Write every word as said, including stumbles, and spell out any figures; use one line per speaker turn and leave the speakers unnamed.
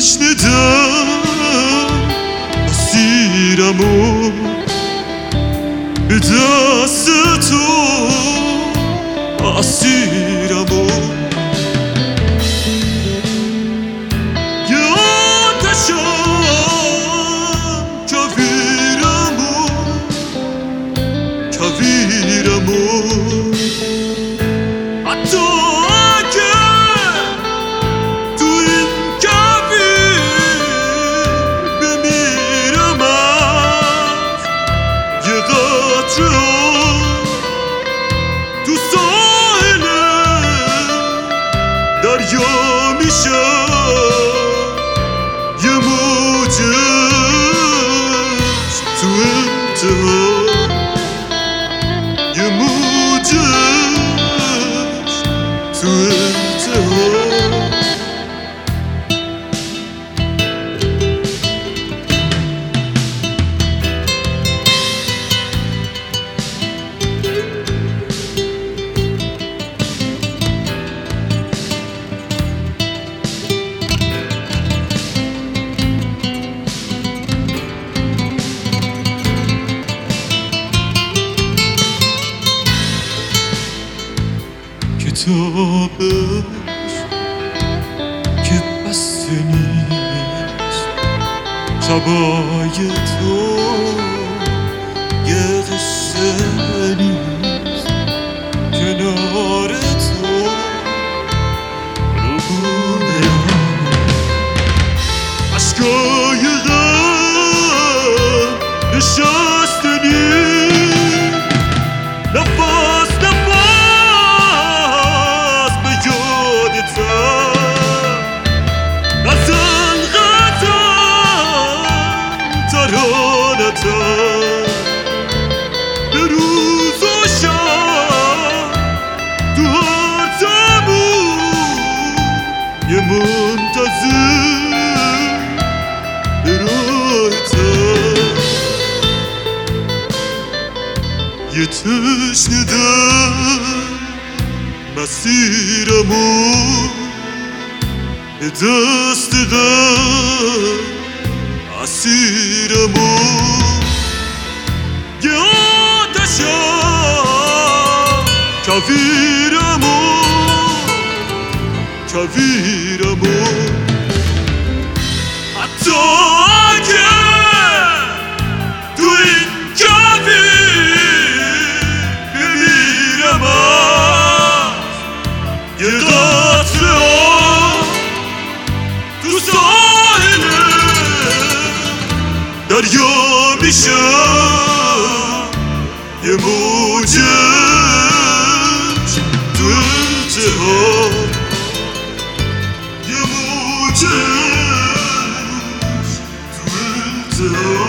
تشنیدم اسیرمو به دست تو اسیرمو یادشم کویرمو کویرمو حتی اگه تو این کویر بمیرم از یه قطره تو ساحل دریا میشم یه موجش تو انتها یه موجش تو انتها کتابش که بسته نیست شبای تو یه قصه نیست کنار تو رو بودم عشقای غم نشسته نیست نفس نزن غزل ترانتم به روز و شب تو هر زمان یه منتظر به راهتم یه تشنه دل مسیرمو به دست غم اسیرمو یه آتشم کویرمو کویرمو حتی اگه تو این کویر بمیرم از یه قطره تو ساحل دریا میشم یه موجش تو انتها یه موجش تو انتها